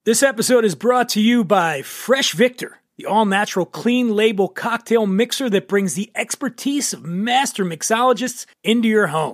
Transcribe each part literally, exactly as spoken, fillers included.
This episode is brought to you by Fresh Victor, the all-natural clean label cocktail mixer that brings the expertise of master mixologists into your home.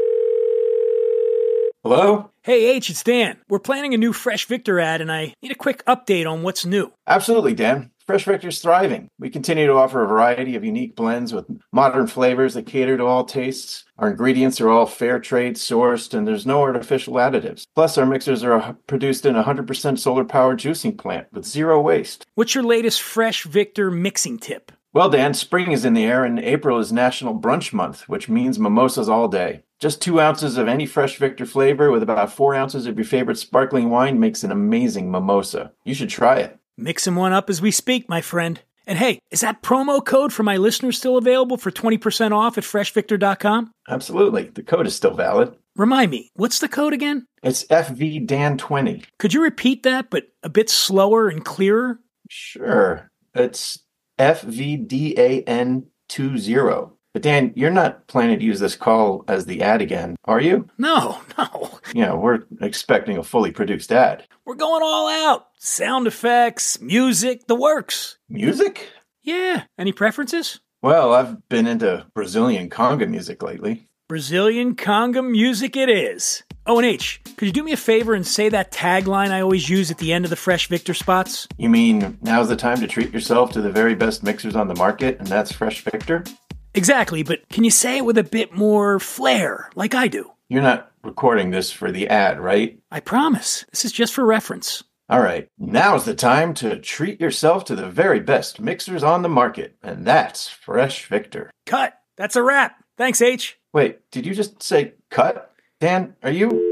Hello? Hey H, it's Dan. We're planning a new Fresh Victor ad and I need a quick update on what's new. Absolutely, Dan. Fresh Victor's thriving. We continue to offer a variety of unique blends with modern flavors that cater to all tastes. Our ingredients are all fair trade sourced and there's no artificial additives. Plus, our mixers are produced in a one hundred percent solar-powered juicing plant with zero waste. What's your latest Fresh Victor mixing tip? Well, Dan, spring is in the air and April is National Brunch Month, which means mimosas all day. Just two ounces of any Fresh Victor flavor with about four ounces of your favorite sparkling wine makes an amazing mimosa. You should try it. Mixing one up as we speak, my friend. And hey, is that promo code for my listeners still available for twenty percent off at fresh victor dot com? Absolutely. The code is still valid. Remind me, what's the code again? It's F V D A N twenty. Could you repeat that, but a bit slower and clearer? Sure. It's F V D A N twenty. But Dan, you're not planning to use this call as the ad again, are you? No, no. Yeah, we're expecting a fully produced ad. We're going all out. Sound effects, music, the works. Music? Yeah. Any preferences? Well, I've been into Brazilian conga music lately. Brazilian conga music it is. Oh, and H, could you do me a favor and say that tagline I always use at the end of the Fresh Victor spots? You mean, now's the time to treat yourself to the very best mixers on the market, and that's Fresh Victor? Exactly, but can you say it with a bit more flair, like I do? You're not recording this for the ad, right? I promise. This is just for reference. All right, now's the time to treat yourself to the very best mixers on the market, and that's Fresh Victor. Cut. That's a wrap. Thanks, H. Wait, did you just say cut? Dan, are you...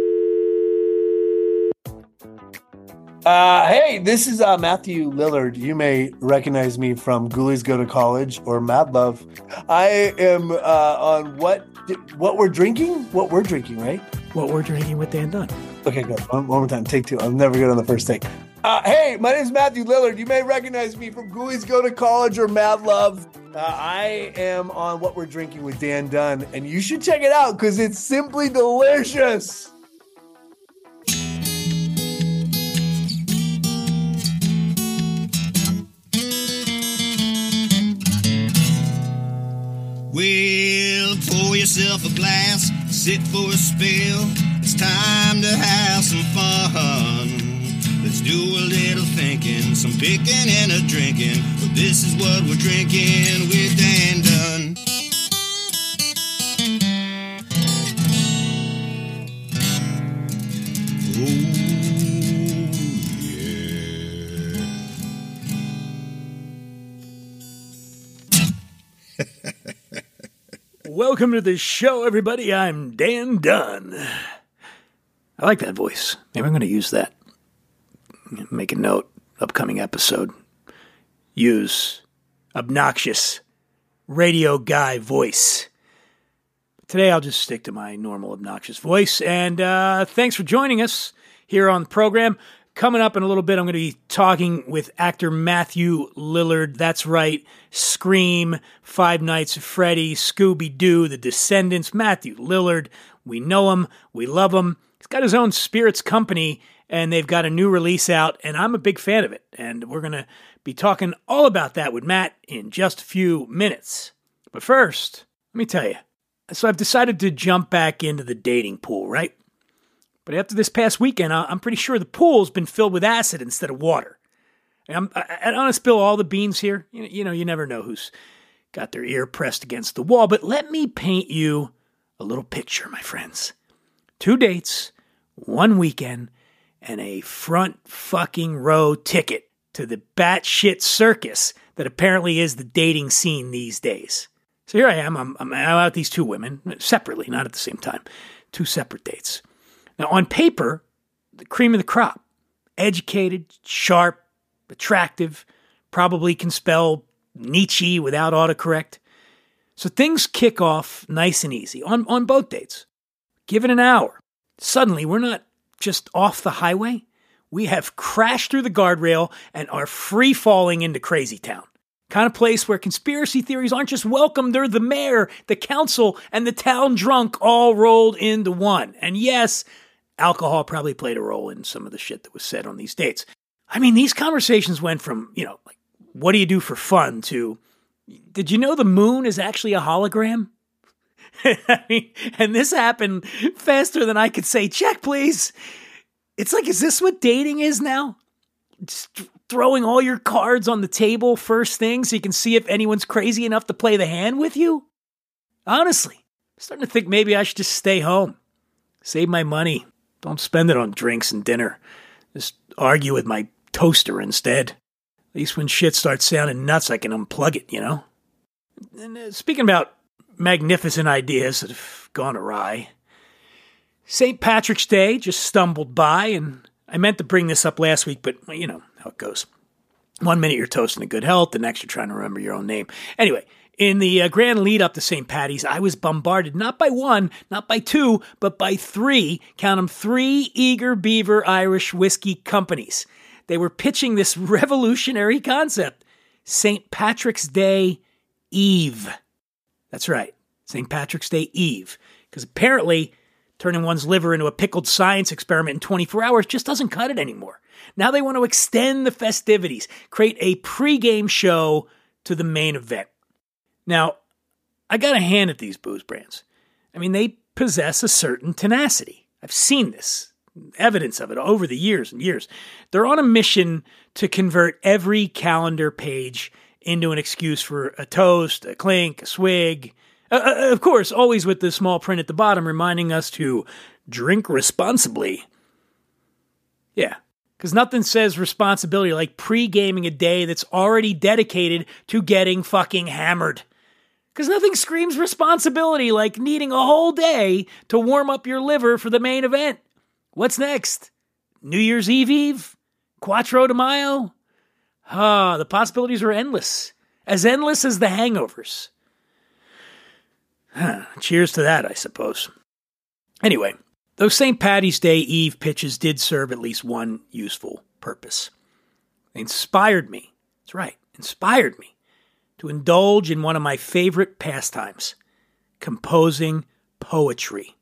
Uh, hey, this is uh, Matthew Lillard. You may recognize me from Ghoulies Go to College or Mad Love. I am uh, on what what we're drinking? What we're drinking, right? What we're drinking with Dan Dunn. Okay, good. One, one more time. Take two. I'm never good on the first take. Uh, hey, my name is Matthew Lillard. You may recognize me from Ghoulies Go to College or Mad Love. Uh, I am on What We're Drinking with Dan Dunn, and you should check it out because it's simply delicious. Well, pour yourself a glass, sit for a spell. It's time to have some fun. Let's do a little thinking, some picking and a drinking. But this is what we're drinking with Dan Dunn. Oh, yeah. Welcome to the show, everybody. I'm Dan Dunn. I like that voice. Maybe I'm going to use that. Make a note. Upcoming episode. Use obnoxious radio guy voice. Today I'll just stick to my normal obnoxious voice. And uh, thanks for joining us here on the program. Coming up in a little bit, I'm going to be talking with actor Matthew Lillard. That's right. Scream, Five Nights at Freddy's, Scooby-Doo, The Descendants. Matthew Lillard. We know him. We love him. He's got his own Spirits company, and they've got a new release out, and I'm a big fan of it. And we're going to be talking all about that with Matt in just a few minutes. But first, let me tell you. So I've decided to jump back into the dating pool, right? But after this past weekend, I'm pretty sure the pool's been filled with acid instead of water. And I'm, I, I don't want to spill all the beans here. You, you know, you never know who's got their ear pressed against the wall. But let me paint you a little picture, my friends. Two dates, one weekend, and a front fucking row ticket to the batshit circus that apparently is the dating scene these days. So here I am. I'm, I'm out with these two women, separately, not at the same time. Two separate dates. Now, on paper, the cream of the crop. Educated, sharp, attractive, probably can spell Nietzsche without autocorrect. So things kick off nice and easy on, on both dates. Give it an hour. Suddenly, we're not just off the highway. We have crashed through the guardrail and are free-falling into crazy town. Kind of place where conspiracy theories aren't just welcome, they're the mayor, the council, and the town drunk all rolled into one. And yes, alcohol probably played a role in some of the shit that was said on these dates. I mean, these conversations went from, you know, like, what do you do for fun to, did you know the moon is actually a hologram? I mean, and this happened faster than I could say, check, please. It's like, is this what dating is now? Just throwing all your cards on the table first thing so you can see if anyone's crazy enough to play the hand with you? Honestly, I'm starting to think maybe I should just stay home. Save my money. Don't spend it on drinks and dinner. Just argue with my toaster instead. At least when shit starts sounding nuts, I can unplug it, you know? And uh, speaking about magnificent ideas that have gone awry, Saint Patrick's Day just stumbled by, and I meant to bring this up last week, but, well, you know how it goes. One minute you're toasting to good health, the next you're trying to remember your own name. Anyway, in the uh, grand lead up to Saint Patty's, I was bombarded not by one, not by two, but by three, count them, three Eager Beaver Irish whiskey companies. They were pitching this revolutionary concept, Saint Patrick's Day Eve. That's right, Saint Patrick's Day Eve. Because apparently, turning one's liver into a pickled science experiment in twenty-four hours just doesn't cut it anymore. Now they want to extend the festivities, create a pregame show to the main event. Now, I got a hand at these booze brands. I mean, they possess a certain tenacity. I've seen this, evidence of it over the years and years. They're on a mission to convert every calendar page into an excuse for a toast, a clink, a swig. Uh, of course, always with the small print at the bottom reminding us to drink responsibly. Yeah, because nothing says responsibility like pre-gaming a day that's already dedicated to getting fucking hammered. Because nothing screams responsibility like needing a whole day to warm up your liver for the main event. What's next? New Year's Eve Eve? Quattro de Mayo? Ah, the possibilities are endless. As endless as the hangovers. Huh, cheers to that, I suppose. Anyway, those Saint Patty's Day Eve pitches did serve at least one useful purpose. They inspired me. That's right, inspired me to indulge in one of my favorite pastimes, composing poetry.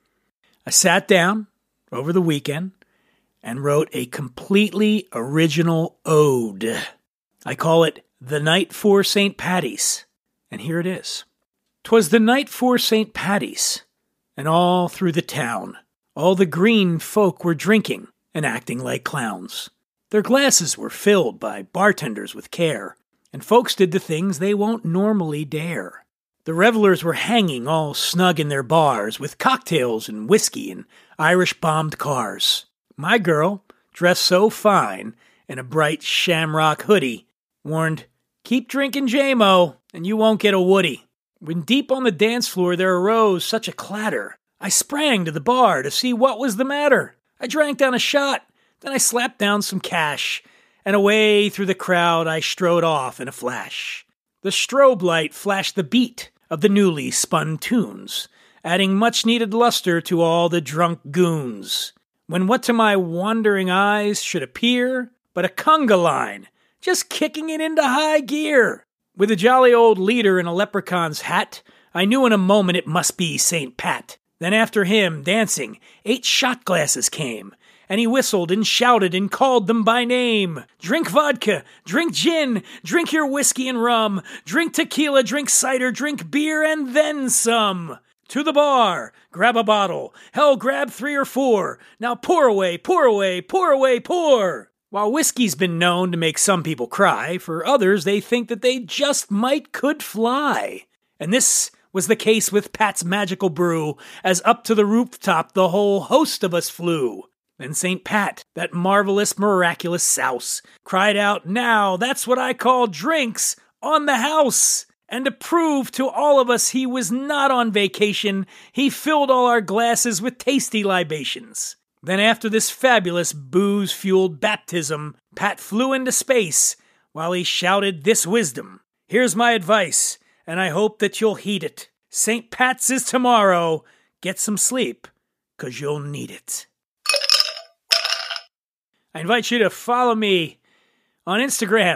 I sat down over the weekend and wrote a completely original ode. I call it The Night for Saint Patty's, and here it is. 'Twas the night for Saint Patty's, and all through the town, all the green folk were drinking and acting like clowns. Their glasses were filled by bartenders with care, and folks did the things they won't normally dare. The revelers were hanging all snug in their bars with cocktails and whiskey and Irish-bombed cars. My girl, dressed so fine in a bright shamrock hoodie, warned, "Keep drinking J-Mo, and you won't get a woody." When deep on the dance floor there arose such a clatter, I sprang to the bar to see what was the matter. I drank down a shot, then I slapped down some cash, and away through the crowd I strode off in a flash. The strobe light flashed the beat of the newly spun tunes, adding much-needed luster to all the drunk goons. When what to my wandering eyes should appear but a conga line, just kicking it into high gear. With a jolly old leader in a leprechaun's hat, I knew in a moment it must be Saint Pat. Then after him, dancing, eight shot glasses came, and he whistled and shouted and called them by name. Drink vodka, drink gin, drink your whiskey and rum, drink tequila, drink cider, drink beer, and then some. To the bar, grab a bottle, hell, grab three or four. Now pour away, pour away, pour away, pour. While whiskey's been known to make some people cry, for others they think that they just might could fly. And this was the case with Pat's magical brew, as up to the rooftop the whole host of us flew. Then Saint Pat, that marvelous, miraculous souse, cried out, "Now that's what I call drinks on the house!" And to prove to all of us he was not on vacation, he filled all our glasses with tasty libations. Then after this fabulous booze-fueled baptism, Pat flew into space while he shouted this wisdom. Here's my advice, and I hope that you'll heed it. Saint Pat's is tomorrow. Get some sleep, 'cause you'll need it. I invite you to follow me on Instagram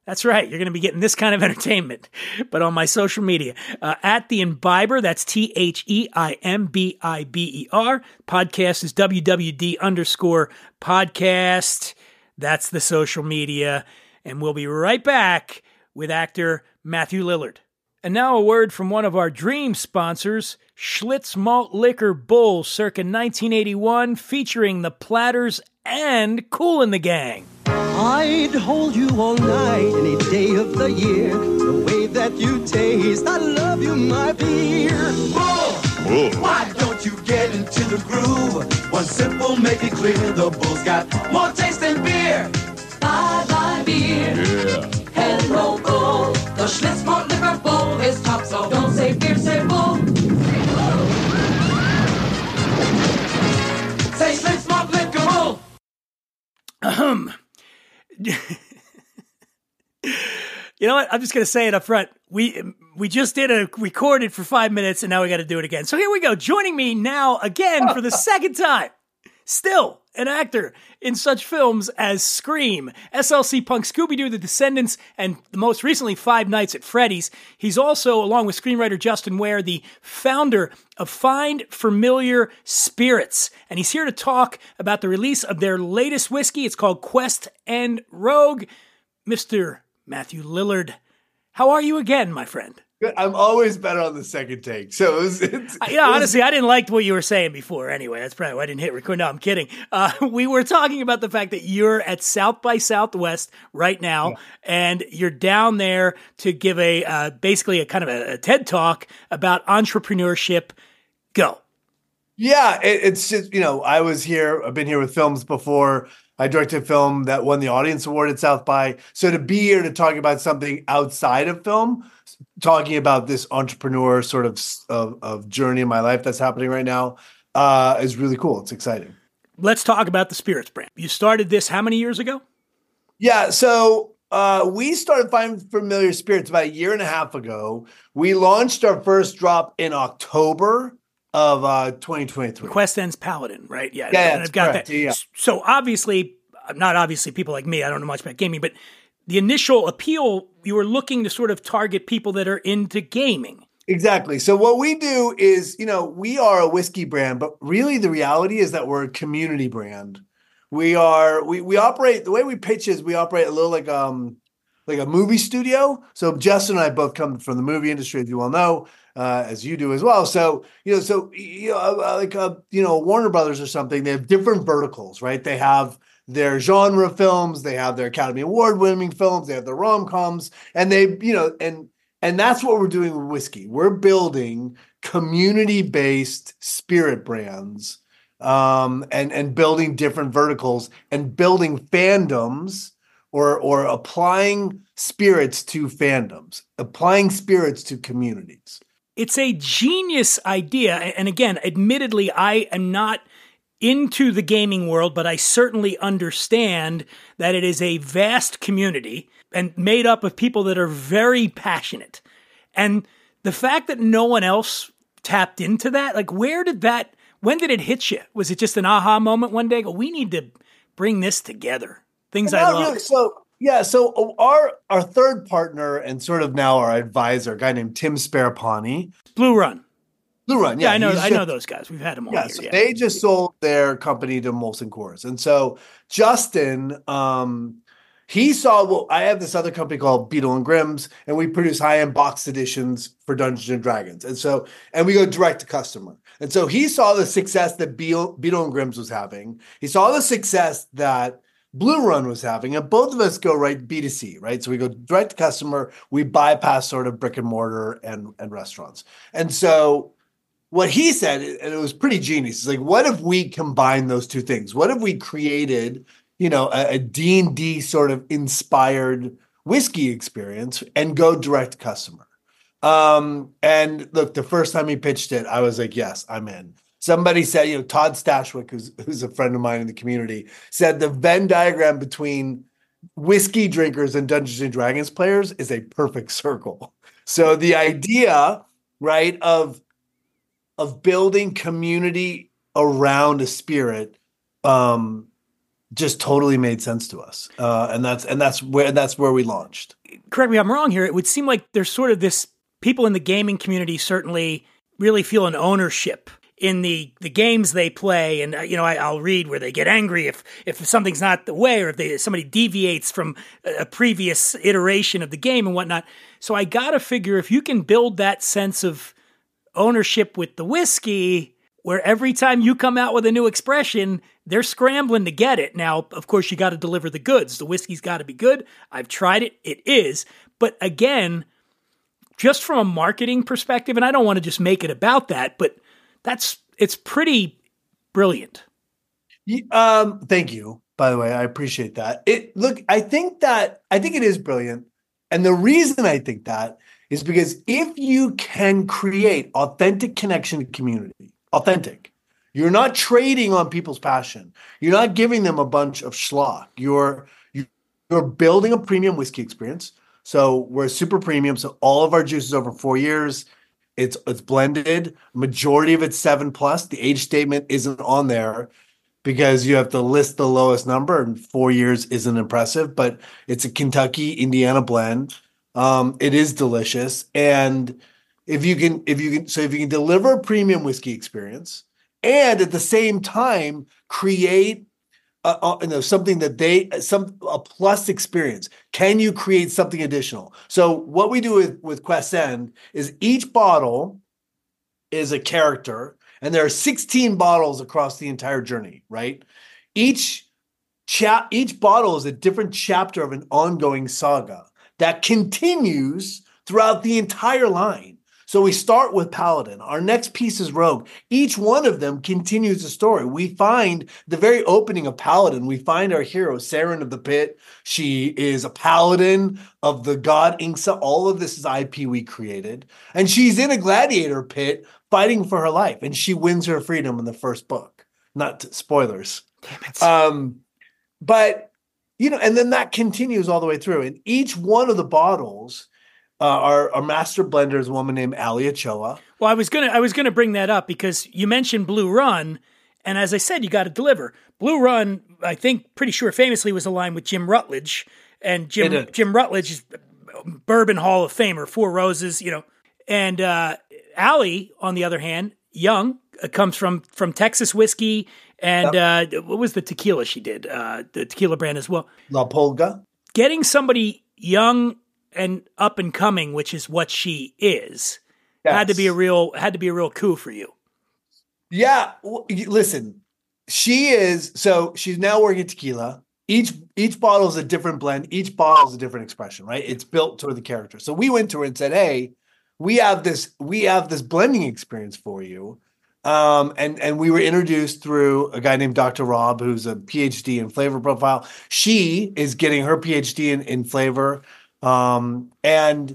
That's right. You're going to be getting this kind of entertainment, but on my social media. Uh, at The Imbiber, that's T H E I M B I B E R. Podcast is W W D underscore podcast. That's the social media. And we'll be right back with actor Matthew Lillard. And now a word from one of our dream sponsors, Schlitz Malt Liquor Bull, circa nineteen eighty-one, featuring the Platters and Kool and the Gang. I'd hold you all night, any day of the year. The way that you taste, I love you, my beer. Bull, Bull. Why don't you get into the groove? One sip will make it clear the Bull's got more taste than beer. Bye bye beer. Yeah. Hello Bull. The Schlitz Malt Liquor Bull is top, so don't say beer, say Bull. Say Schlitz Malt Liquor Bull. Ahem. You know what? I'm just going to say it up front. We we just did a recorded for five minutes, and now we got to do it again. So here we go. Joining me now again for the second time, still an actor in such films as Scream, S L C Punk, Scooby-Doo, The Descendants, and most recently Five Nights at Freddy's. He's also, along with screenwriter Justin Ware, the founder of Find Familiar Spirits. And he's here to talk about the release of their latest whiskey. It's called Quest and Rogue. Mister Matthew Lillard, how are you again, my friend? Good. I'm always better on the second take. So it was, it's, I- yeah, honestly, I didn't like what you were saying before. Anyway, that's probably why I didn't hit record. No, I'm kidding. Uh, we were talking about the fact that you're at South by Southwest right now, Yeah. and you're down there to give a uh, basically a kind of a, a TED talk about entrepreneurship. Go. Yeah, it, it's just, you know, I was here, I've been here with films before. I directed a film that won the Audience Award at South by. So to be here to talk about something outside of film, talking about this entrepreneur sort of of, of journey in my life that's happening right now uh, is really cool. It's exciting. Let's talk about the Spirits brand. You started this how many years ago? Yeah, so uh, we started Find Familiar Spirits about a year and a half ago. We launched our first drop in October of uh, twenty twenty-three. Quest Ends Paladin, right? Yeah, Yeah, and that's I've got correct. that. Yeah. So obviously, not obviously, people like me, I don't know much about gaming, but the initial appeal, you were looking to sort of target people that are into gaming. Exactly. So what we do is, you know, we are a whiskey brand, but really the reality is that we're a community brand. We are we we operate the way we pitch is we operate a little like um like a movie studio. So Justin and I both come from the movie industry, as you well know, uh, as you do as well. So you know, so you know, uh, like uh, you know, Warner Brothers or something. They have different verticals, right? They have their genre films, they have their Academy Award winning films, they have their rom-coms, and they, you know, and and that's what we're doing with whiskey. We're building community-based spirit brands, um, and and building different verticals and building fandoms, or or applying spirits to fandoms, applying spirits to communities. It's a genius idea. And again, admittedly, I am not into the gaming world, but I certainly understand that it is a vast community and made up of people that are very passionate. And the fact that no one else tapped into that, like where did that, when did it hit you? Was it just an aha moment one day? Go, we need to bring this together. Things I Not love. really. So yeah, so our our third partner and sort of now our advisor, a guy named Tim Sparapani, Blue Run. Blue Run. Yeah, Yeah, I know. he's I just- know those guys. We've had them all Yeah, here. so Yeah. they just sold their company to Molson Coors. And so Justin, um, he saw, well, I have this other company called Beetle and Grimm's, and we produce high-end boxed editions for Dungeons and Dragons. And so, and we go direct to customer. And so he saw the success that Beetle, Beetle and Grimm's was having. He saw the success that Blue Run was having, and both of us go right B two C, right? So we go direct to customer, we bypass sort of brick and mortar and, and restaurants. And so what he said, and it was pretty genius, is like, what if we combine those two things? What if we created, you know, a, a D and D sort of inspired whiskey experience and go direct to customer? Um, and look, the first time he pitched it, I was like, yes, I'm in. Somebody said, you know, Todd Stashwick, who's, who's a friend of mine in the community, said the Venn diagram between whiskey drinkers and Dungeons and Dragons players is a perfect circle. So the idea, right, of of building community around a spirit, um, just totally made sense to us. Uh, and that's, and that's where, that's where we launched. Correct me if I'm wrong here. It would seem like there's sort of this, people in the gaming community certainly really feel an ownership in the, the games they play. And, uh, you know, I, I'll read where they get angry if, if something's not the way, or if they, somebody deviates from a, a previous iteration of the game and whatnot. So I got to figure if you can build that sense of ownership with the whiskey, where every time you come out with a new expression, they're scrambling to get it. Now, of course, you got to deliver the goods. The whiskey's got to be good. I've tried it. It is. But again, just from a marketing perspective, and I don't want to just make it about that, but that's, it's pretty brilliant. Um, thank you, by the way. I appreciate that. It look, I think that, I think it is brilliant. And the reason I think that is because if you can create authentic connection to community, authentic, you're not trading on people's passion. You're not giving them a bunch of schlock. You're, you're building a premium whiskey experience. So we're super premium. So all of our juices over four years, it's it's blended. Majority of it's seven plus. The age statement isn't on there because you have to list the lowest number, and four years isn't impressive. But it's a Kentucky Indiana blend. Um, it is delicious, and if you can, if you can, so if you can deliver a premium whiskey experience, and at the same time create Uh, uh, you know, something that they, some a plus experience. Can you create something additional? So what we do with, with Quest End is each bottle is a character, and there are sixteen bottles across the entire journey, right? Each chap, each bottle is a different chapter of an ongoing saga that continues throughout the entire line. So we start with Paladin. Our next piece is Rogue. Each one of them continues the story. We find the very opening of Paladin. We find our hero, Saren of the Pit. She is a Paladin of the god Inksa. All of this is I P we created. And she's in a gladiator pit fighting for her life. And she wins her freedom in the first book. Not t- spoilers. Damn it. Um, but, you know, and then that continues all the way through. And each one of the bottles... Uh, our, our master blender is a woman named Ali Ochoa. Well, I was gonna I was gonna bring that up because you mentioned Blue Run, and as I said, you got to deliver. Blue Run, I think, pretty sure, famously was aligned with Jim Rutledge, and Jim Jim Rutledge is Bourbon Hall of Famer, Four Roses, you know. And uh, Ali, on the other hand, young, uh, comes from from Texas whiskey, and yep. uh, what was the tequila she did? Uh, the tequila brand as well. La Polga. Getting somebody young and up and coming, which is what she is, yes. had to be a real had to be a real coup for you. Yeah, well, listen, she is so she's now working at tequila. Each each bottle is a different blend. Each bottle is a different expression, right? It's built toward the character. So we went to her and said, "Hey, we have this we have this blending experience for you." Um, and and we were introduced through a guy named Doctor Rob, who's a P H D in flavor profile. She is getting her P H D in, in flavor. Um, and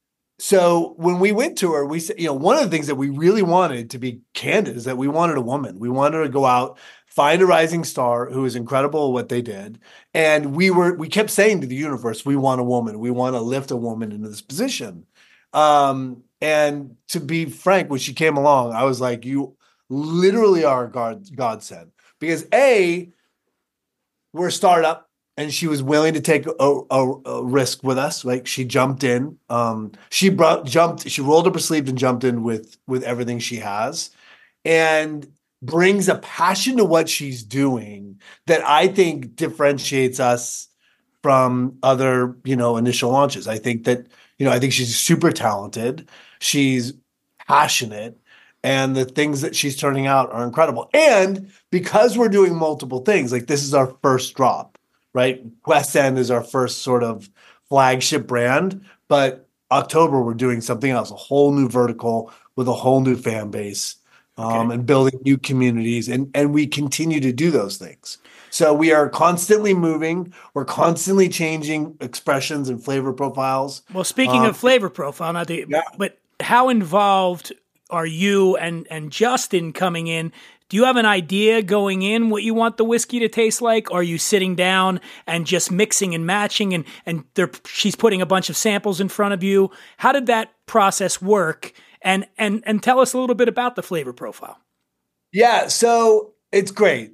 so when we went to her, we said, you know, one of the things that we really wanted, to be candid, is that we wanted a woman. We wanted her to go out, find a rising star who is incredible at what they did. And we were, we kept saying to the universe, we want a woman. We want to lift a woman into this position. Um, and to be frank, when she came along, I was like, you literally are a God, godsend, because A, we're a startup. And she was willing to take a, a, a risk with us. Like, she jumped in. Um, she brought, jumped. She rolled up her sleeves and jumped in with with everything she has, and brings a passion to what she's doing that I think differentiates us from other, you know, initial launches. I think that, you know, I think she's super talented. She's passionate, and the things that she's turning out are incredible. And because we're doing multiple things, like this is our first drop. Right, Quest End is our first sort of flagship brand, but October we're doing something else, a whole new vertical with a whole new fan base, um, okay. and building new communities, and and we continue to do those things. So we are constantly moving, we're constantly changing expressions and flavor profiles. Well, speaking um, of flavor profile, not the, yeah. but how involved are you and and Justin coming in? Do you have an idea going in what you want the whiskey to taste like? Or are you sitting down and just mixing and matching, and, and she's putting a bunch of samples in front of you? How did that process work? And, and, and tell us a little bit about the flavor profile. Yeah, so it's great.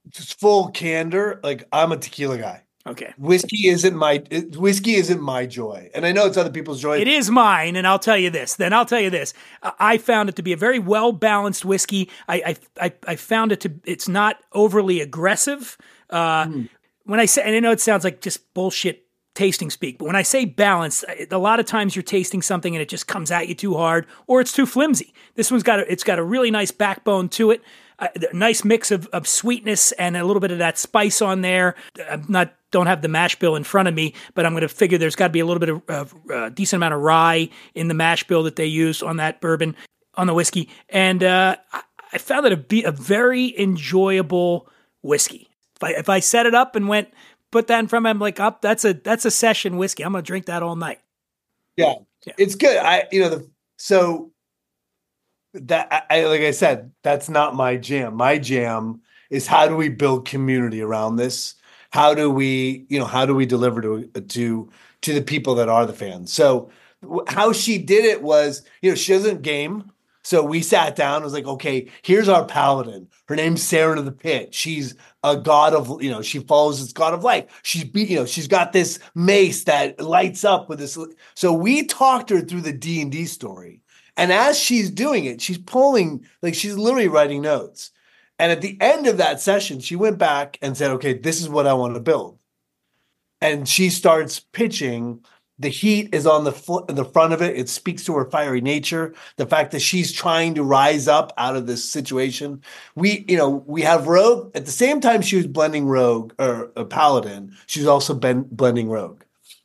just full candor, like I'm a tequila guy. Okay. Whiskey isn't my it, whiskey isn't my joy, and I know it's other people's joy. It is mine, and I'll tell you this. Then I'll tell you this. Uh, I found it to be a very well balanced whiskey. I, I I I found it to. It's not overly aggressive. Uh, mm. When I say, and I know it sounds like just bullshit tasting speak, but when I say balanced, a lot of times you're tasting something and it just comes at you too hard, or it's too flimsy. This one's got a, it's got a really nice backbone to it. A nice mix of, of sweetness and a little bit of that spice on there. I'm not don't have the mash bill in front of me, but I'm going to figure there's got to be a little bit of a uh, decent amount of rye in the mash bill that they used on that bourbon, on the whiskey. And uh, I found it to be a very enjoyable whiskey. If I, if I set it up and went, put that in front of me, I'm like, up, oh, that's a that's a session whiskey. I'm going to drink that all night. Yeah, yeah. It's good. I you know the so. That I like I said, that's not my jam. My jam is how do we build community around this? How do we, you know, how do we deliver to to to the people that are the fans? So how she did it was, you know, she doesn't game. So we sat down and was like, okay, here's our paladin. Her name's Sarah of the Pit. She's a god of, you know, she follows this god of light. She's, you know, she's got this mace that lights up with this. So we talked her through the D and D story. And as she's doing it, she's pulling, like she's literally writing notes. And at the end of that session, she went back and said, okay, this is what I want to build. And she starts pitching. The heat is on the, fl- the front of it. It speaks to her fiery nature. The fact that she's trying to rise up out of this situation. We, you know, we have Rogue. At the same time she was blending Rogue, or a Paladin, she was also ben- blending Rogue.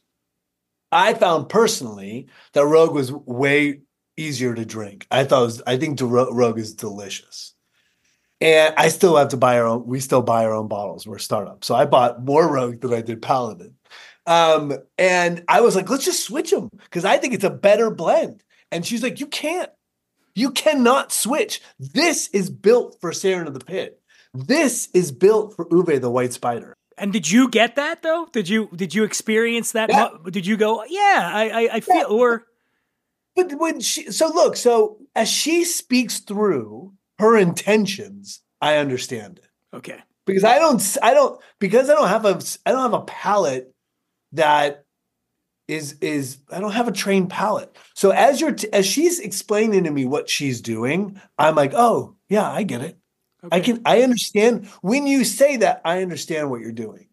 I found personally that Rogue was way easier to drink. I thought it was, I think the Rogue is delicious. And I still have to buy our own, we still buy our own bottles. We're a startup. So I bought more Rogue than I did Paladin. Um, and I was like, let's just switch them because I think it's a better blend. And she's like, you can't. You cannot switch. This is built for Sarah of the Pit. This is built for Uwe the White Spider. And did you get that though? Did you did you experience that? Yeah. Did you go, yeah, I I, I feel yeah. or But when she, so look, so as she speaks through her intentions, I understand it. Okay. Because I don't, I don't, because I don't have a, I don't have a palate that is, is, I don't have a trained palate. So as you're, t- as she's explaining to me what she's doing, I'm like, oh yeah, I get it. Okay. I can, I understand when you say that, I understand what you're doing.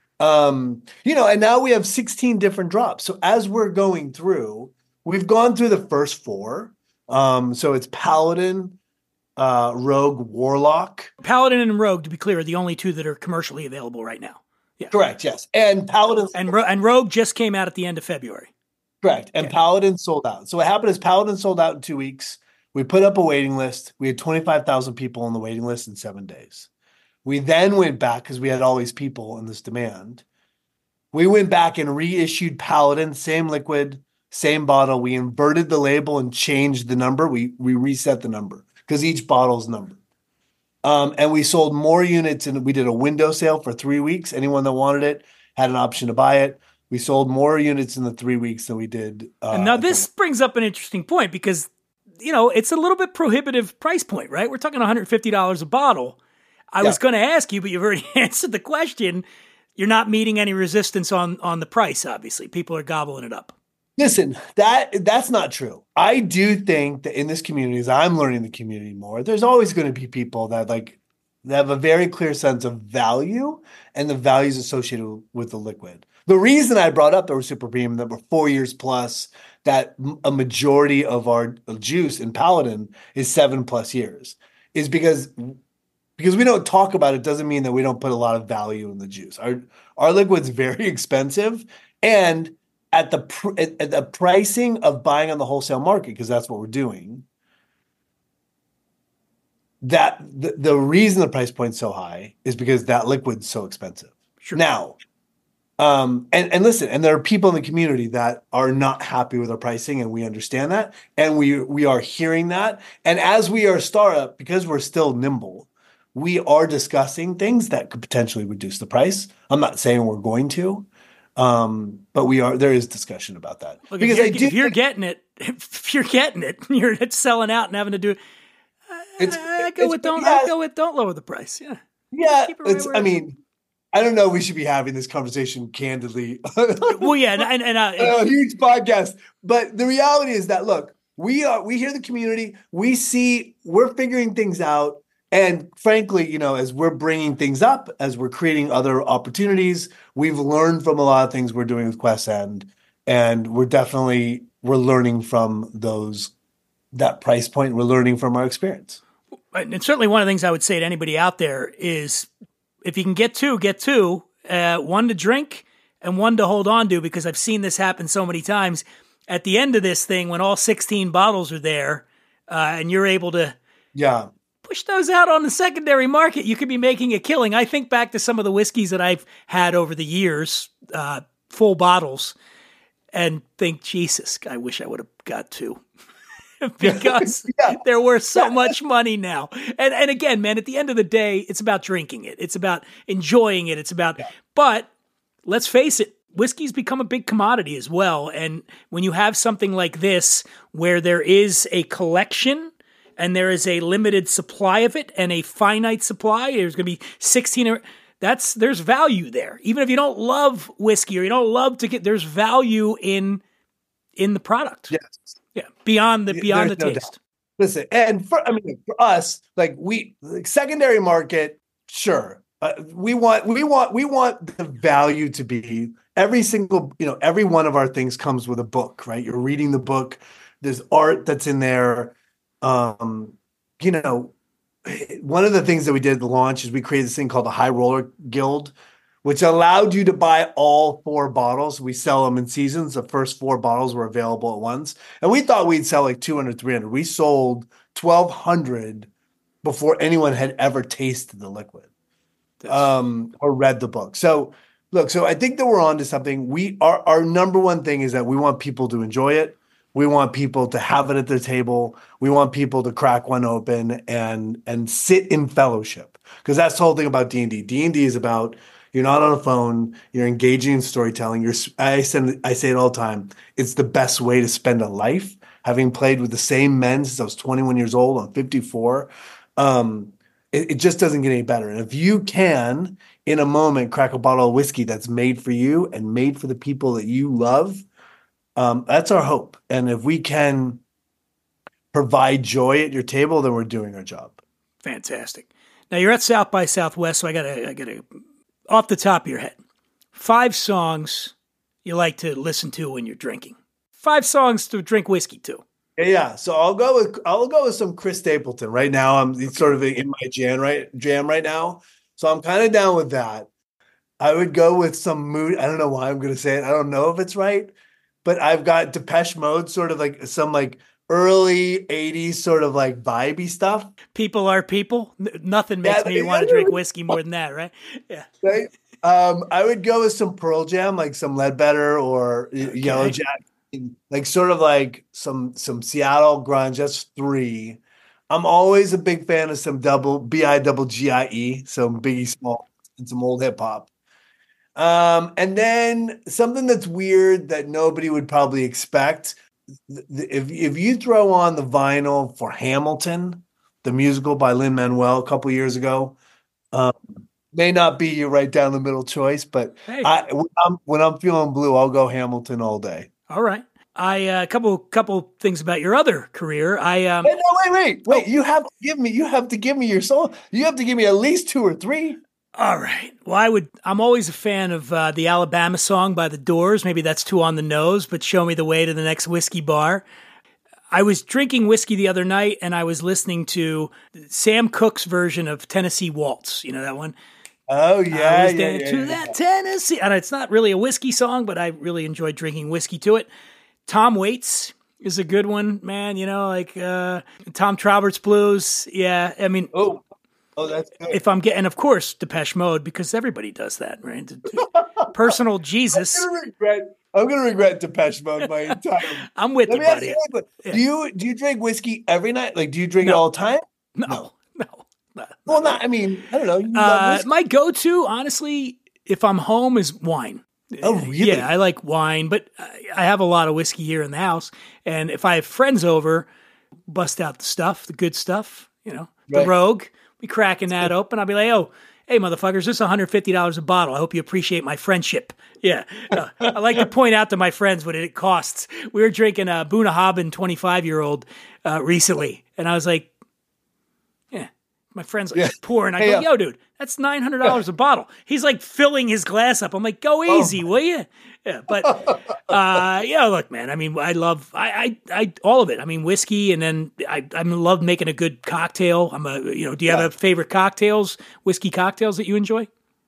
Um, you know, and now we have sixteen different drops. So as we're going through, we've gone through the first four. Um, so it's Paladin, uh, Rogue, Warlock. Paladin and Rogue, to be clear, are the only two that are commercially available right now. Yeah. Correct, yes. And Paladin... And, Ro- and Rogue just came out at the end of February. Correct. And yeah. Paladin sold out. So what happened is Paladin sold out in two weeks. We put up a waiting list. We had twenty-five thousand people on the waiting list in seven days. We then went back because we had all these people in this demand. We went back and reissued Paladin, same liquid, same bottle. We inverted the label and changed the number. We we reset the number because each bottle's numbered. Um, and we sold more units, and we did a window sale for three weeks. Anyone that wanted it had an option to buy it. We sold more units in the three weeks than we did. Uh, and now this brings up an interesting point because, you know, it's a little bit prohibitive price point, right? We're talking one hundred fifty dollars a bottle. I yeah. was going to ask you, but you've already answered the question. You're not meeting any resistance on on the price, obviously. People are gobbling it up. Listen, that that's not true. I do think that in this community, as I'm learning the community more, there's always going to be people that like that have a very clear sense of value and the values associated with the liquid. The reason I brought up that we're super premium, that we're four years plus, that a majority of our juice in Paladin is seven plus years, is because because we don't talk about it doesn't mean that we don't put a lot of value in the juice. Our our liquid's very expensive, and at the pr- at the pricing of buying on the wholesale market, because that's what we're doing. That the, the reason the price point's so high is because that liquid's so expensive. Sure. Now, um, and and listen, and there are people in the community that are not happy with our pricing, and we understand that, and we we are hearing that. And as we are a startup, because we're still nimble, we are discussing things that could potentially reduce the price. I'm not saying we're going to. Um, but we are, there is discussion about that. Look, because if you're, I do if you're think, getting it, if you're getting it, you're selling out and having to do it. I, it's, I, I go it's, with don't, yeah, I go with don't lower the price. Yeah. Yeah, Keep it right it's, where I it is. mean, I don't know. We should be having this conversation candidly. Well, yeah, and and, and uh, a huge podcast, but the reality is that look, we are we hear the community, we see, we're figuring things out, and frankly, you know, as we're bringing things up, as we're creating other opportunities, we've learned from a lot of things we're doing with Quest End, and we're definitely we're learning from those that price point. We're learning from our experience. and certainly one of the things I would say to anybody out there is, if you can get two, get two, uh, one to drink and one to hold on to, because I've seen this happen so many times. At the end of this thing, when all sixteen bottles are there, uh, and you're able to Yeah. push those out on the secondary market, you could be making a killing. I think back to some of the whiskeys that I've had over the years, uh, full bottles, and think, Jesus, I wish I would have got two. Because Yeah. they're worth so much money now. And and again, man, at the end of the day, it's about drinking it. It's about enjoying it. It's about, but let's face it, whiskey's become a big commodity as well. And when you have something like this, where there is a collection and there is a limited supply of it and a finite supply, there's going to be sixteen or that's, there's value there. Even if you don't love whiskey or you don't love to get, there's value in, in the product. Yes. Yeah, beyond the beyond There's the no taste. doubt. Listen, and for I mean, for us, like we like secondary market, sure. Uh, we want we want we want the value to be every single, you know, every one of our things comes with a book, right? You're reading the book. There's art that's in there. Um, you know, one of the things that we did at the launch is we created this thing called the High Roller Guild, which allowed you to buy all four bottles. We sell them in seasons. The first four bottles were available at once. And we thought we'd sell like two hundred, three hundred. We sold twelve hundred before anyone had ever tasted the liquid um, or read the book. So look, so I think that we're on to something. We our, our number one thing is that we want people to enjoy it. We want people to have it at their table. We want people to crack one open and and sit in fellowship. Because that's the whole thing about D and D. D and D is about, you're not on a phone. You're engaging in storytelling. You're, I, send, I say it all the time. It's the best way to spend a life. Having played with the same men since I was twenty-one years old, I'm fifty-four. Um, it, it just doesn't get any better. And if you can, in a moment, crack a bottle of whiskey that's made for you and made for the people that you love, um, that's our hope. And if we can provide joy at your table, then we're doing our job. Fantastic. Now you're at South by Southwest, so I gotta I gotta off the top of your head, five songs you like to listen to when you're drinking. Five songs to drink whiskey to. Yeah, yeah. So I'll go with I'll go with some Chris Stapleton. Right now, I'm it's sort of in my jam right jam right now. So I'm kind of down with that. I would go with some mood. I don't know why I'm going to say it. I don't know if it's right, but I've got Depeche Mode, sort of like some like early eighties sort of like vibey stuff. People are people. N- nothing makes Yeah, me they- want to drink whiskey more than that, right? Yeah. Right. Um, I would go with some Pearl Jam, like some Ledbetter or y- Yellow Jack, like sort of like some some Seattle grunge. That's three. I'm always a big fan of some double B I double G I E, some Biggie Small and some old hip hop. Um, and then something that's weird that nobody would probably expect. th- th- If if you throw on the vinyl for Hamilton, the musical by Lin-Manuel a couple years ago, um, may not be your right down the middle choice, but Hey. I, when, I'm, when I'm feeling blue, I'll go Hamilton all day. All right. I a uh, couple couple things about your other career. I um Wait, no, wait, wait, wait! You have to give me. You have to give me your song. You have to give me at least two or three. all right. Well, I would. I'm always a fan of uh, the Alabama song by the Doors. Maybe that's too on the nose, but "Show Me the Way to the Next Whiskey Bar." I was drinking whiskey the other night, and I was listening to Sam Cooke's version of Tennessee Waltz. You know that one? Oh I yeah, was yeah, dancing yeah, to yeah. that Tennessee. And it's not really a whiskey song, but I really enjoyed drinking whiskey to it. Tom Waits is a good one, man. You know, like uh, Tom Traubert's Blues. Yeah, I mean, Oh, oh, that's good. if I'm getting, of course, Depeche Mode, because everybody does that, right? Personal Jesus. I'm gonna regret. I'm gonna regret Depeche Mode my entire. I'm with Let you, me ask buddy. you, this, Yeah. do you do you drink whiskey every night? Like, do you drink it No. all the time? No, no. no. Well, not. I mean, I don't know. You love Uh, whiskey? my go-to, honestly, if I'm home, is wine. Oh, really? Yeah, I like wine, but I I have a lot of whiskey here in the house. And if I have friends over, bust out the stuff, the good stuff, you know, the Right. Rogue, be cracking that open. I'll be like, oh, hey, motherfuckers, this is one hundred fifty dollars a bottle. I hope you appreciate my friendship. Yeah. Uh, I like to point out to my friends what it costs. We were drinking a Bunnahabhain twenty-five-year-old uh, recently, and I was like, yeah. My friend's like, Yeah. pouring. I Hey, go, uh, yo, dude, that's nine hundred dollars a bottle. He's like filling his glass up. I'm like, go easy, will you? Yeah, but uh, yeah, look, man. I mean, I love, I, I, I, all of it. I mean, whiskey, and then I, I love making a good cocktail. I'm a, you know, do you have Yeah. a favorite cocktails, whiskey cocktails that you enjoy?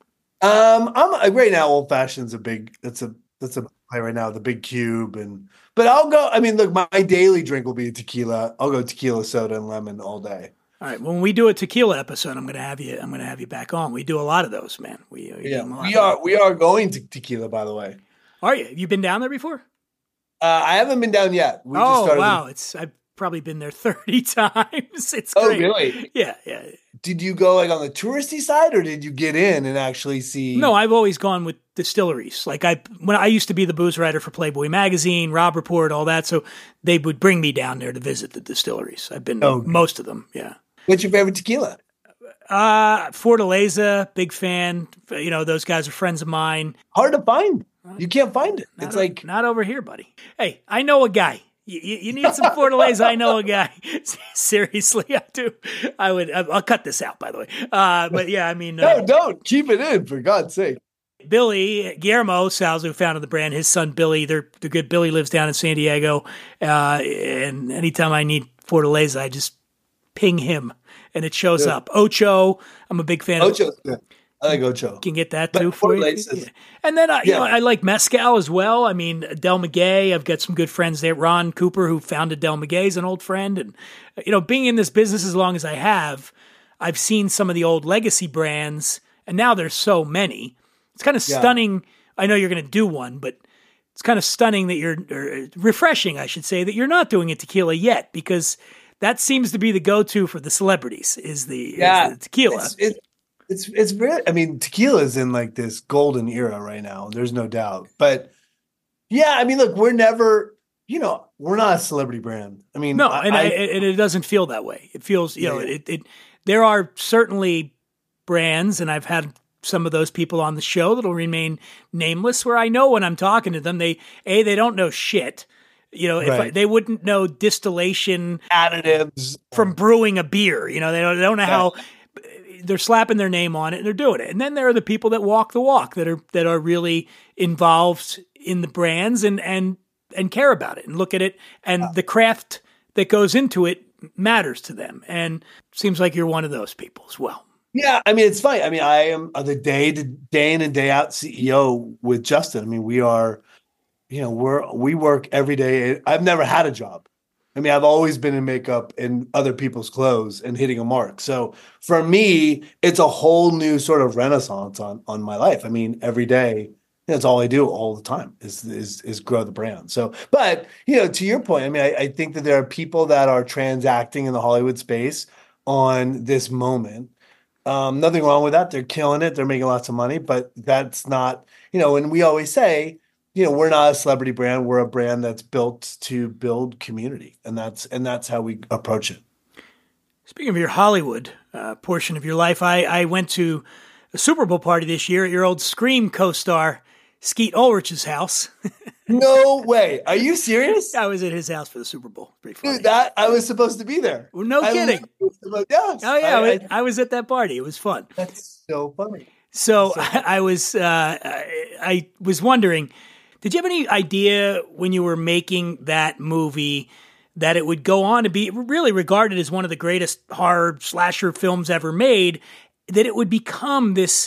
Um, I'm uh, right now. Old fashioned's a big. That's a that's a play right now. The big cube, and but I'll go. I mean, look, my daily drink will be a tequila. I'll go tequila, soda, and lemon all day. All right, when we do a tequila episode, I'm gonna have you. I'm gonna have you back on. We do a lot of those, man. We, we do Yeah, them a lot. we are we are going to tequila. By the way, Are you? You been down there before? uh, I haven't been down yet. We just Oh started. wow, it's I've probably been there thirty times. It's Oh, great. really? Yeah, yeah. Did you go like on the touristy side, or did you get in and actually see? No, I've always gone with distilleries. Like I, when I used to be the booze writer for Playboy magazine, Rob Report, all that. So they would bring me down there to visit the distilleries. I've been to Oh. most of them. Yeah. What's your favorite tequila? Uh, Fortaleza, big fan. You know, those guys are friends of mine. Hard to find. You can't find it. Not It's o- like not over here, buddy. Hey, I know a guy. You, you, you need some Fortaleza. I know a guy. Seriously, I do. I would. I'll cut this out, by the way. Uh, but yeah, I mean, uh, no, don't keep it in for God's sake. Billy Guillermo Salzo, who founded the brand, his son Billy, they're, they're good. Billy lives down in San Diego, uh, and anytime I need Fortaleza, I just ping him, and it shows Yeah. up. Ocho, I'm a big fan of. Ocho's good. I like Ocho. Can get that But too for you. Fortaleza is- Yeah. And then I, you Yeah. know, I like mezcal as well. I mean, Del Maguey. I've got some good friends there. Ron Cooper, who founded Del Maguey, is an old friend, and you know, being in this business as long as I have, I've seen some of the old legacy brands, and now there's so many. It's kind of Yeah. stunning. I know you're going to do one, but it's kind of stunning that you're, or refreshing, I should say, that you're not doing a tequila yet, because that seems to be the go-to for the celebrities. Is the, is Yeah. the tequila? It's, it, it's it's very. I mean, tequila is in like this golden era right now. There's no doubt. But yeah, I mean, look, we're never. You know, we're not a celebrity brand. I mean, No, I, and, I, I- and it doesn't feel that way. It feels, you Yeah, know, yeah. it, it. There are certainly brands, and I've had some of those people on the show that'll remain nameless, where I know when I'm talking to them, they a they don't know shit. You know, if I, Right. they wouldn't know distillation additives. from brewing a beer. You know, they don't, they don't know how they're slapping their name on it and they're doing it. And then there are the people that walk the walk, that are that are really involved in the brands and and and care about it and look at it, and the craft that goes into it matters to them. And it seems like you're one of those people as well. Yeah, I mean, it's funny. I mean, I am the day to day in and day out C E O with Justin. I mean, we are, you know, we're we work every day. I've never had a job. I mean, I've always been in makeup and other people's clothes and hitting a mark. So for me, it's a whole new sort of renaissance on on my life. I mean, every day, that's all I do all the time is is is grow the brand. So, but you know, to your point, I mean, I, I think that there are people that are transacting in the Hollywood space on this moment. Um, nothing wrong with that. They're killing it. They're making lots of money, but that's not, you know, and we always say, you know, we're not a celebrity brand. We're a brand that's built to build community. And that's, and that's how we approach it. Speaking of your Hollywood uh, portion of your life, I, I went to a Super Bowl party this year at your old Scream co-star Skeet Ulrich's house. No way. Are you serious? I was at his house for the Super Bowl. Pretty funny. Dude, that I was supposed to be there. Well, no I kidding. was supposed- yes. Oh yeah, I, I- was, I- I was at that party. It was fun. that's so funny. So I, I was, uh, I, I was wondering, did you have any idea when you were making that movie that it would go on to be really regarded as one of the greatest horror slasher films ever made, that it would become this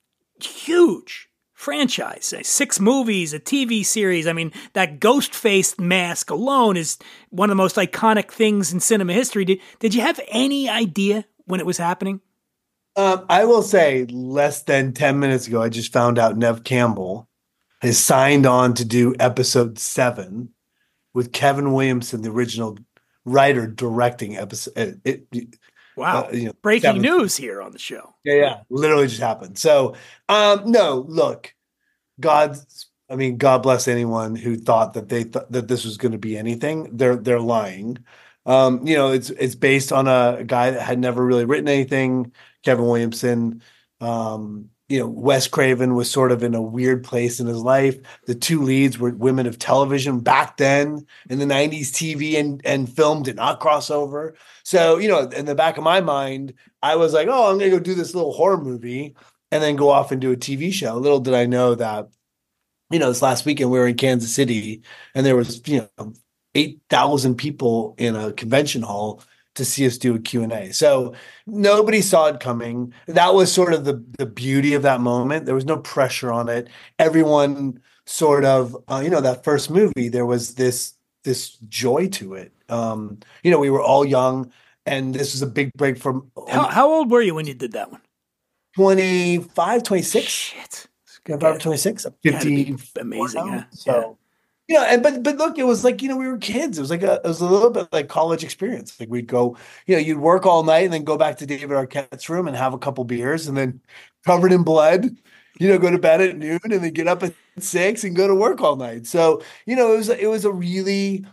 huge franchise, six movies, a T V series? I mean, that ghost-faced mask alone is one of the most iconic things in cinema history. Did, did you have any idea when it was happening? Um, I will say less than ten minutes ago, I just found out Nev Campbell has signed on to do episode seven with Kevin Williamson, the original writer, directing episode. It, it, Wow. Uh, you know, Breaking seven. news here on the show. yeah, yeah, literally just happened. So, um, no, look, God, I mean, God bless anyone who thought that they thought that this was going to be anything. They're they're lying. Um, you know, it's it's based on a, a guy that had never really written anything. Kevin Williamson, Um, you know, Wes Craven was sort of in a weird place in his life. The two leads were women of television back then in the nineties. T V and, and film did not cross over. So, you know, in the back of my mind, I was like, oh, I'm going to go do this little horror movie and then go off and do a T V show. Little did I know that, you know, this last weekend we were in Kansas City and there was, you know, eight thousand people in a convention hall to see us do a Q and A. So nobody saw it coming. That was sort of the, the beauty of that moment. There was no pressure on it. Everyone sort of, uh, you know, that first movie, there was this, this joy to it. Um, you know, we were all young and this was a big break from. How, how old were you when you did that one? twenty-five, twenty-six. Shit. twenty-five, twenty-six. I'm fifty. Amazing. Yeah. So, you know, and but but look, it was like, you know, we were kids. It was like a it was a little bit like college experience. Like we'd go, you know, you'd work all night and then go back to David Arquette's room and have a couple beers and then covered in blood, you know, go to bed at noon and then get up at six and go to work all night. So, you know, it was it was a really,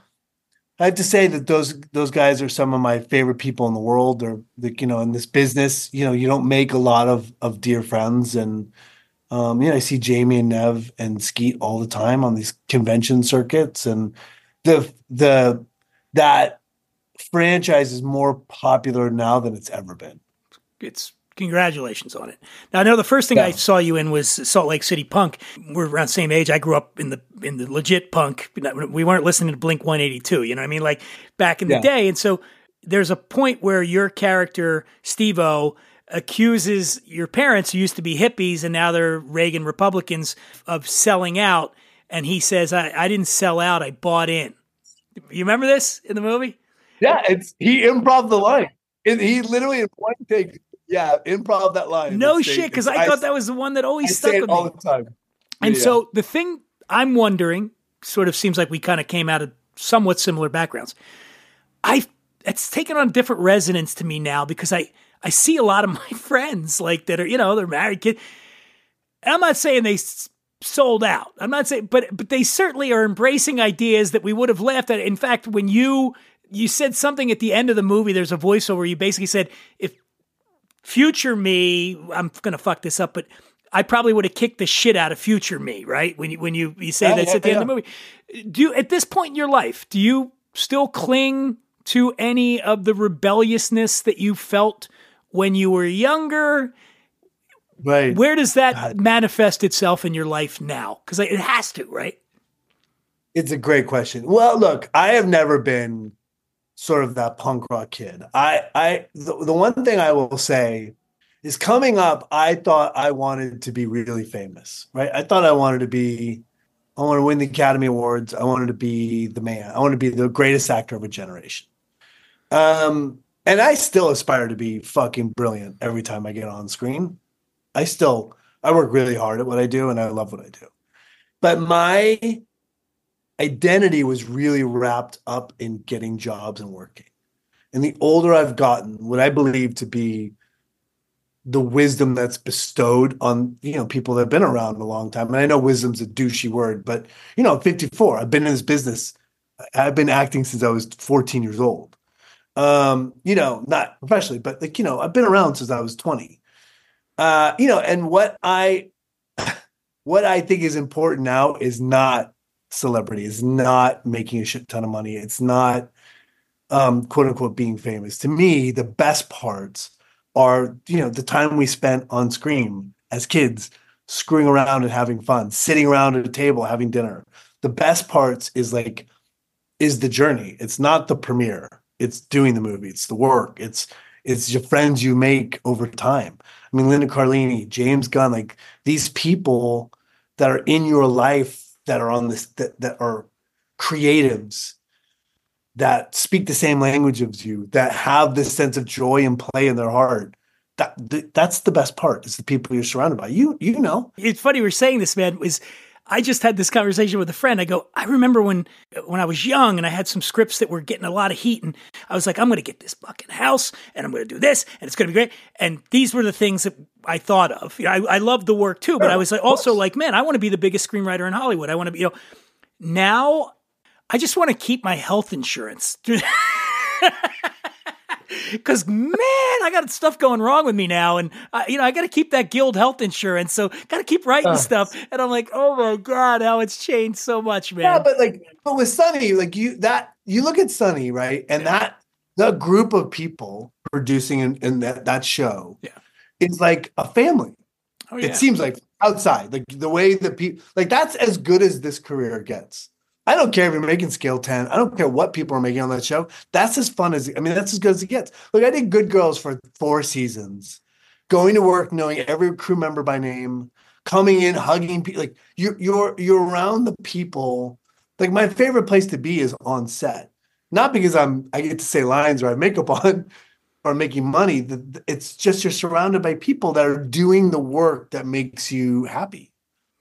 I have to say that those those guys are some of my favorite people in the world. Or like, you know, in this business, you know, you don't make a lot of of dear friends. And Um, you know, I see Jamie and Nev and Skeet all the time on these convention circuits, and the the that franchise is more popular now than it's ever been. It's congratulations on it. Now I know the first thing Yeah. I saw you in was Salt Lake City Punk. We're around the same age. I grew up in the in the legit punk. We weren't listening to Blink one eighty-two. You know what I mean? Like back in the Yeah. day. And so there's a point where your character Steve-O accuses your parents, who used to be hippies and now they're Reagan Republicans, of selling out. And he says, I, I didn't sell out, I bought in. You remember this in the movie? Yeah, it's he improv the line. It, he literally in one take, yeah, improv that line. No It's- shit, because it's- I thought that was the one that I always stuck say it with all me. the time. And Yeah. so the thing I'm wondering, sort of seems like we kind of came out of somewhat similar backgrounds. I it's taken on different resonance to me now because I I see a lot of my friends like that are, you know, they're married kids. And I'm not saying they s- sold out. I'm not saying, but but they certainly are embracing ideas that we would have laughed at. In fact, when you you said something at the end of the movie, there's a voiceover. You basically said, if future me, I'm going to fuck this up, but I probably would have kicked the shit out of future me, right? When you when you, you say Yeah, that's yeah, at the end of the movie. Do you, at this point in your life, do you still cling to any of the rebelliousness that you felt when you were younger? Right. Where does that God. manifest itself in your life now? Because it has to, right? It's a great question. Well, look, I have never been sort of that punk rock kid. I, I, the, the one thing I will say is coming up, I thought I wanted to be really famous, right? I thought I wanted to be, I wanted to win the Academy Awards. I wanted to be the man. I wanted to be the greatest actor of a generation. Um, and I still aspire to be fucking brilliant every time I get on screen. I still, I work really hard at what I do and I love what I do. But my identity was really wrapped up in getting jobs and working. And the older I've gotten, what I believe to be the wisdom that's bestowed on, you know, people that have been around a long time. And I know wisdom's a douchey word, but, you know, I'm fifty-four. I've been in this business. I've been acting since I was fourteen years old. Um, you know, not professionally, but like, you know, I've been around since I was twenty. Uh, you know, and what I, what I think is important now is not celebrity, is not making a shit ton of money. It's not, um, quote unquote, being famous. To me, the best parts are, you know, the time we spent on screen as kids, screwing around and having fun, sitting around at a table, having dinner. The best parts is like, is the journey. It's not the premiere. It's doing the movie. It's the work. It's, it's your friends you make over time. I mean, Linda Carlini, James Gunn, like these people that are in your life that are on this, that, that are creatives, that speak the same language as you, that have this sense of joy and play in their heart. That th- that's the best part, is the people you're surrounded by. You you know. It's funny we're saying this, man. Is I just had this conversation with a friend. I go, I remember when when I was young and I had some scripts that were getting a lot of heat, and I was like, I'm going to get this fucking house, and I'm going to do this, and it's going to be great. And these were the things that I thought of. You know, I, I loved the work too, but Sure, I was like, also like, man, I want to be the biggest screenwriter in Hollywood. I want to be, you know. Now, I just want to keep my health insurance. Because, man, I got stuff going wrong with me now. And, uh, you know, I got to keep that guild health insurance. So got to keep writing Uh. stuff. And I'm like, oh, my God, how it's changed so much, man. Yeah, but like, but with Sunny, like you, that you look at Sunny, right? And Yeah. that, the group of people producing in, in that, that show Yeah. is like a family. Oh, yeah. It seems like outside, like the way that people, like that's as good as this career gets. I don't care if you're making scale ten. I don't care what people are making on that show. That's as fun as, I mean, that's as good as it gets. Look, I did Good Girls for four seasons, going to work, knowing every crew member by name, coming in, hugging people. Like you're, you're, you're around the people. Like my favorite place to be is on set, not because I'm, I get to say lines or I have makeup on or making money. It's just, you're surrounded by people that are doing the work that makes you happy.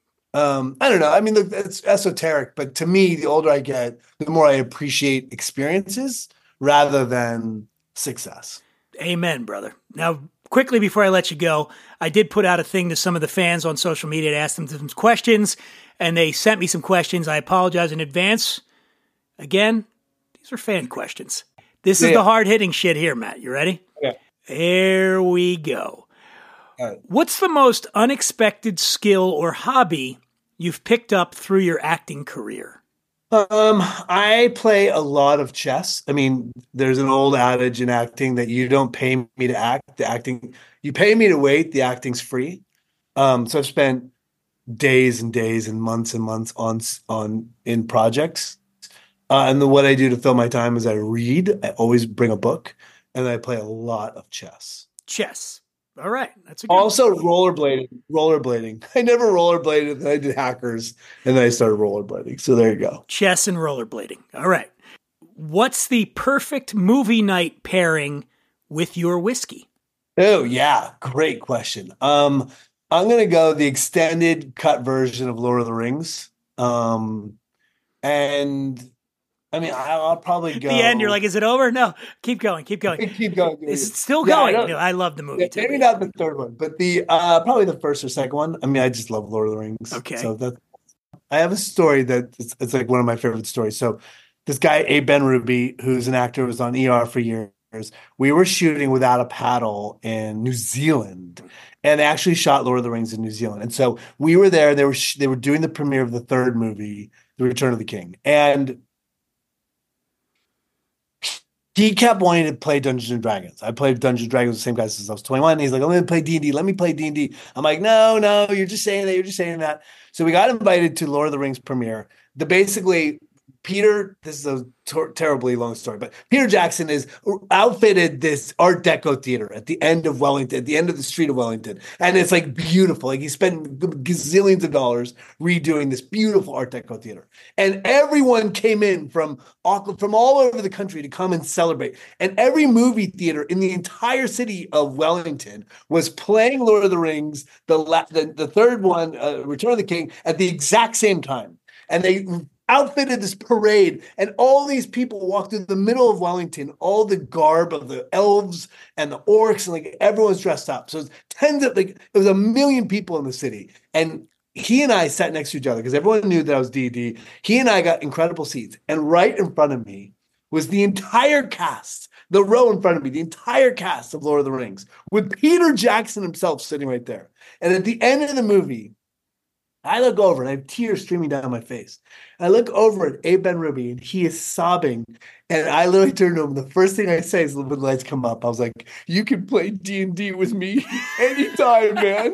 Um, I don't know. I mean, look, it's esoteric, but to me, the older I get, the more I appreciate experiences rather than success. Amen, brother. Now, quickly before I let you go, I did put out a thing to some of the fans on social media to ask them some questions, and they sent me some questions. I apologize in advance. Again, these are fan questions. This is Yeah. the hard-hitting shit here, Matt. You ready? Yeah. Here we go. All right. What's the most unexpected skill or hobby you've picked up through your acting career? Um, I play a lot of chess. I mean, there's an old adage in acting that you don't pay me to act. The acting, you pay me to wait. The acting's free. Um, so I've spent days and days and months and months on on in projects. Uh, and then what I do to fill my time is I read. I always bring a book, and I play a lot of chess. Chess. All right. That's a good Also, rollerblading. Rollerblading. I never rollerbladed. Then I did hackers, and then I started rollerblading. So there you go. Chess and rollerblading. All right. What's the perfect movie night pairing with your whiskey? Oh yeah, great question. Um, I'm gonna go the extended cut version of Lord of the Rings. Um, and I mean, I- I'll probably go. The end, you're like, is it over? No, keep going, keep going. keep going. Is it still Yeah, I going? don't- No, I love the movie Yeah, too. maybe not the third one, but the uh, probably the first or second one. I mean, I just love Lord of the Rings. Okay. So that I have a story that it's, it's like one of my favorite stories. So this guy Abe Ben Ruby, who's an actor, was on E R for years. We were shooting without a paddle in New Zealand, and they actually shot Lord of the Rings in New Zealand. And so we were there. They were sh- they were doing the premiere of the third movie, The Return of the King, and he kept wanting to play Dungeons and Dragons. I played Dungeons and Dragons with the same guy since I was twenty-one. And he's like, let me play D and D. Let me play D and D. I'm like, no, no, you're just saying that. You're just saying that. So we got invited to Lord of the Rings premiere. The basically Peter, this is a ter- terribly long story, but Peter Jackson is outfitted this Art Deco theater at the end of Wellington, at the end of the street of Wellington. And it's like beautiful. Like he spent gazillions of dollars redoing this beautiful Art Deco theater. And everyone came in from, from all over the country to come and celebrate. And every movie theater in the entire city of Wellington was playing Lord of the Rings, the, la- the, the third one, uh, Return of the King, at the exact same time. And they outfitted this parade, and all these people walked through the middle of Wellington, all the garb of the elves and the orcs, and like everyone's dressed up. So it's tens of like it was a million people in the city. And he and I sat next to each other because everyone knew that I was D and D. He and I got incredible seats. And right in front of me was the entire cast, the row in front of me, the entire cast of Lord of the Rings, with Peter Jackson himself sitting right there. And at the end of the movie, I look over and I have tears streaming down my face. I look over at Abe Ben Ruby and he is sobbing. And I literally turn to him. The first thing I say is when the lights come up, I was like, you can play D and D with me anytime, man.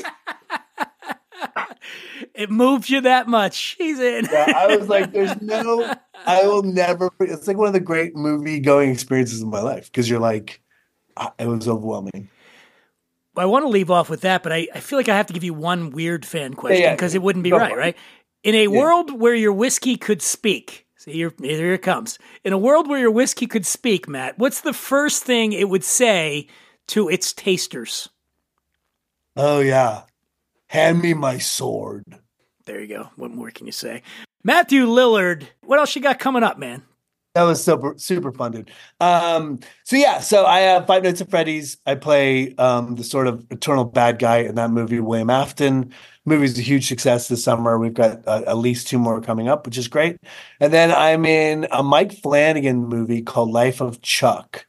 It moved you that much. He's in. Yeah, I was like, there's no, I will never, it's like one of the great movie going experiences of my life. Because you're like, it was overwhelming. I want to leave off with that, but I, I feel like I have to give you one weird fan question Yeah, yeah. because it wouldn't be Go right, for it. right? In a world where your whiskey could speak, see, here, here it comes. In a world where your whiskey could speak, Matt, what's the first thing it would say to its tasters? Oh, yeah. Hand me my sword. There you go. What more can you say? Matthew Lillard, what else you got coming up, man? That was super, super fun, dude. Um, so yeah, so I have Five Nights at Freddy's. I play um, the sort of eternal bad guy in that movie, William Afton. Movie's a huge success this summer. We've got uh, at least two more coming up, which is great. And then I'm in a Mike Flanagan movie called Life of Chuck.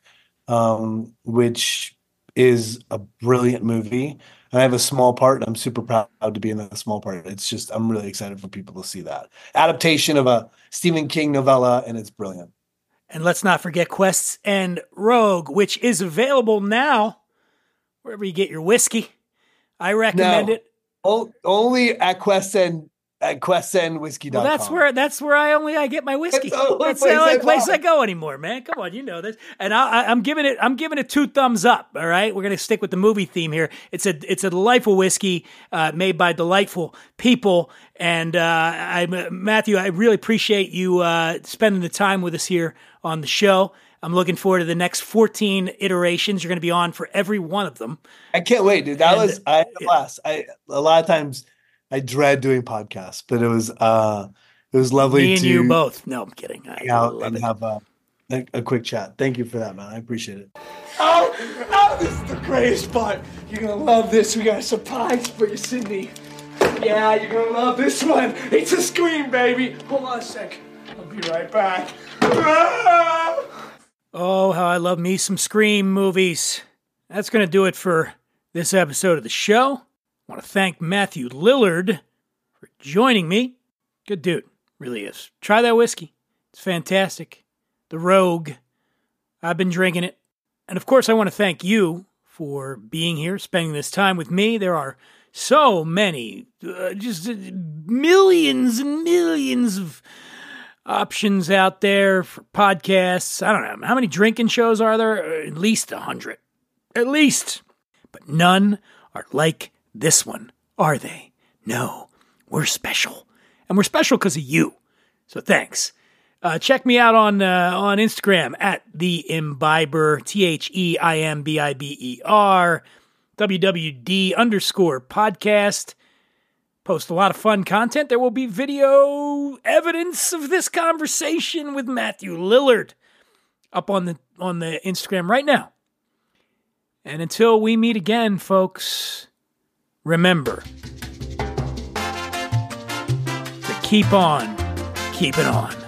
um, which is a brilliant movie. And I have a small part, and I'm super proud to be in that small part. It's just, I'm really excited for people to see that. Adaptation of a Stephen King novella, and it's brilliant. And let's not forget Quests and Rogue, which is available now wherever you get your whiskey. I recommend No, it. o- only at Questsend, at questsend whiskey dot com. Well, that's where that's where I only I get my whiskey. That's the only That's place the only I place buy. I go anymore, man. Come on, you know this. And I, I, I'm giving it I'm giving it two thumbs up. All right, we're gonna stick with the movie theme here. It's a it's a delightful whiskey uh, made by delightful people. And uh, I Matthew, I really appreciate you uh, spending the time with us here on the show. I'm looking forward to the next fourteen iterations. You're going to be on for every one of them. I can't wait, dude. That And- was I had a blast. I a lot of times I dread doing podcasts, but it was uh it was lovely Me and to you both. No, I'm kidding. I hang out love and it. have a, a a quick chat. Thank you for that, man. I appreciate it. Oh, oh, this is the greatest part. You're gonna love this. We got a surprise for you, Sydney. Yeah, you're gonna love this one. It's a Scream, baby. Hold on a sec. I'll be right back. Ah! Oh, how I love me some Scream movies. That's going to do it for this episode of the show. I want to thank Matthew Lillard for joining me. Good dude, really is. Try that whiskey. It's fantastic. The Rogue. I've been drinking it. And of course, I want to thank you for being here, spending this time with me. There are so many, uh, just uh, millions and millions of options out there for podcasts. I don't know. How many drinking shows are there? At least a hundred. At least. But none are like this one, are they? No. We're special. And we're special because of you. So thanks. Uh, check me out on uh, on Instagram at The Imbiber, T H E I M B I B E R, W W D underscore podcast. Post a lot of fun content. There will be video evidence of this conversation with Matthew Lillard up on the on the Instagram right now. And until we meet again, folks, remember to keep on keeping on.